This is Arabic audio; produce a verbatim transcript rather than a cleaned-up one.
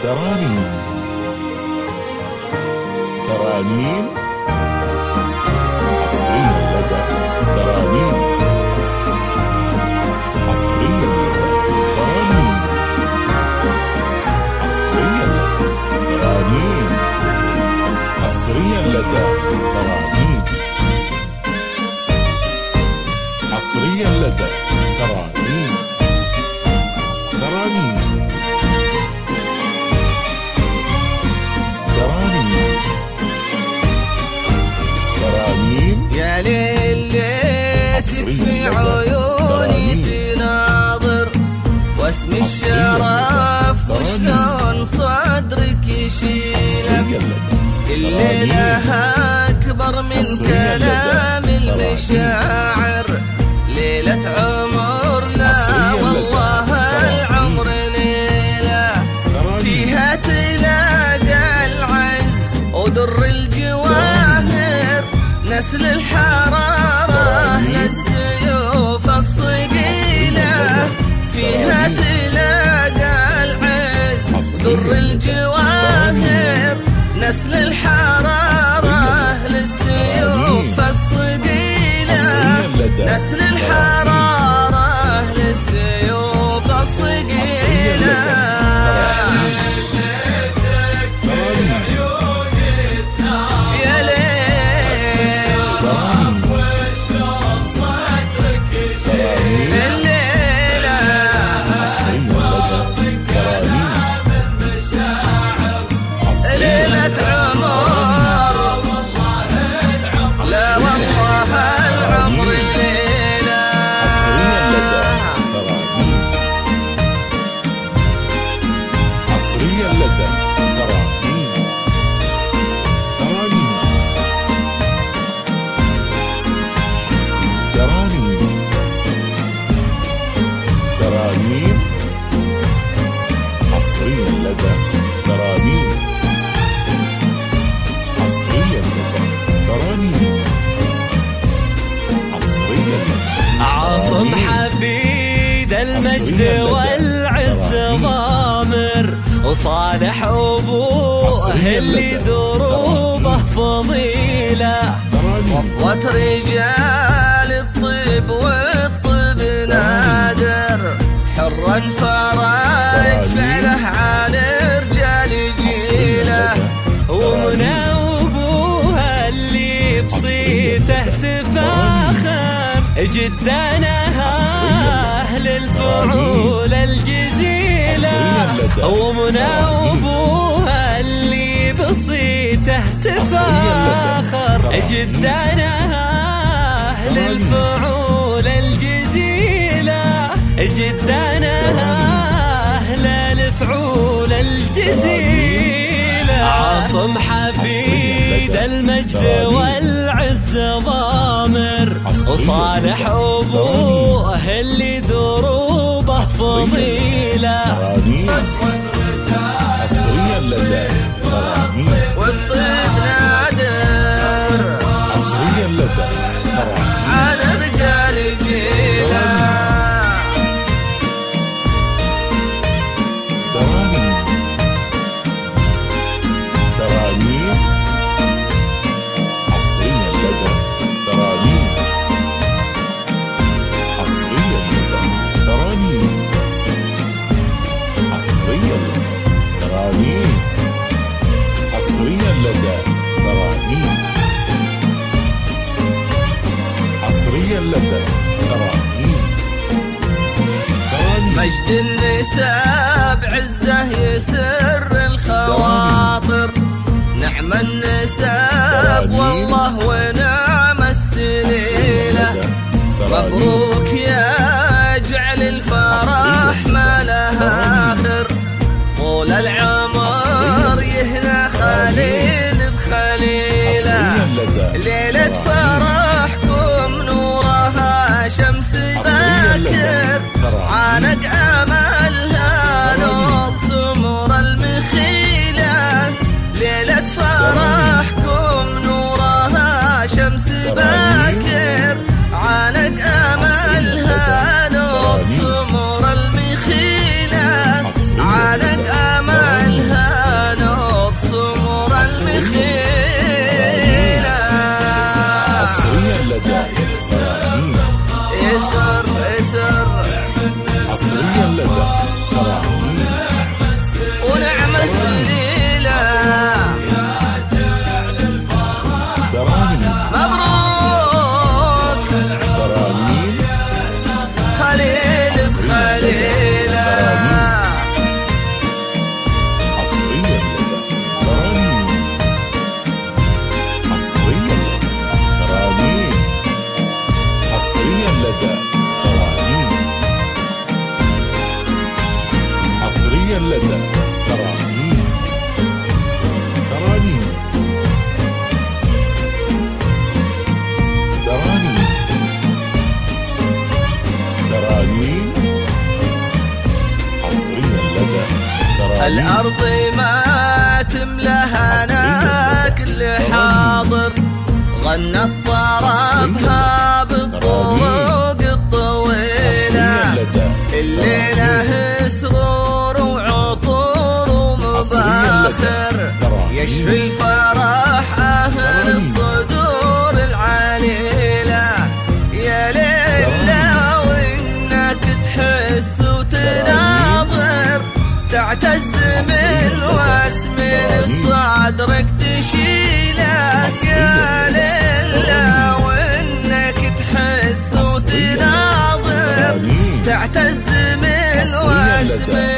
ترانيم ترانيم عصريا لدى ترانيم عصريا لدى ترانيم عصريا لدى ترانيم عصريا لدى ترانيم عصريا لدى ترانيم ترانيم ترانيم ترانيم يا ليل ليتك في عيوني تناظر واسم الشرف وشلون صدرك يشيله الليلة أكبر من كلام المشاعر ليلة عمر لا والله العمر ليلة فيها تلاقى العز ودر الجواهر نسل الحرارة للسيوف الصقيلة فيها تلاقى العز ودر الجواهر نسل الحرارة للسيوف الصقيلة نسل الحرارة للسيوف الصقيلة يا ليل وشلون صدرك يشيل الليلة ليلة عمر لا والله العمر ليلة عصريا لدى ترانيم عصريا لدى ترانيم ترانيم ترانيم ترانيم عصريا لدى ترانيم عصريا لدى ترانيم عصريا لدى عاصم حفيد المجد والعز ضامر وصالح أبوه اللي دروبه فضيلة صفوة رجال الطب والطب نادر حرا فرج فعله على رجال جيله ومن أبوها اللي بصيته تفاخر جدنا أهل الفعول الجزيلة ومن أبوها اللي بصيته تفاخر جدنا أهل الفعول الجزيلة جدنا أهل الفعول الجزيلة عاصم حفيد المجد والعز ضامر وصالح أبوه اللي دروبه فضيلة عصريا لدى ترانيم والطيب نادر عصريا لدى ترانيم على رجال جيله ترانيم ترانيم عصريا لدى ترانيم عصريا لدى ترانيم عصريا لدى ترانيم عصريا لدى ترانيم عصريا لدى ترانيم مجد النساء بعزه يسر الخواطر نعم النساء والله ونعم السليلة مبروك يا جعل الفرح ما لها آخر طول العمر يهنى خليل بخليلة ليلة فرحكم نورها شمس باكر عانق املها نوض سمر المخيلة ليلة فرحكم نورها شمس باكر عانق املها نوض سمر المخيلة عانق املها حصريا لدى ترانيم. ونعم السليلة ترانيم مبروك ترانيم خليل بخليلة. حصريا لدى ترانيم. حصريا لدى ترانيم. حصريا لدى ترانيم. حصريا لدى ترانيم. ترانيم ترانيم ترانيم. حصريا لدى ترانيم. الأرض ما تملاها كل حاضر، غنى الطربها بالطرق الطويلة. الليلة سرور وعطور ومباخر، يشفي الفرح أهل الصدور العليلة. يا ليلى وإنك تحس وتناظر، تعتز بالوسم صدرك تشيلك. يا ليلى وإنك تحس وتناظر، تعتز بالوسم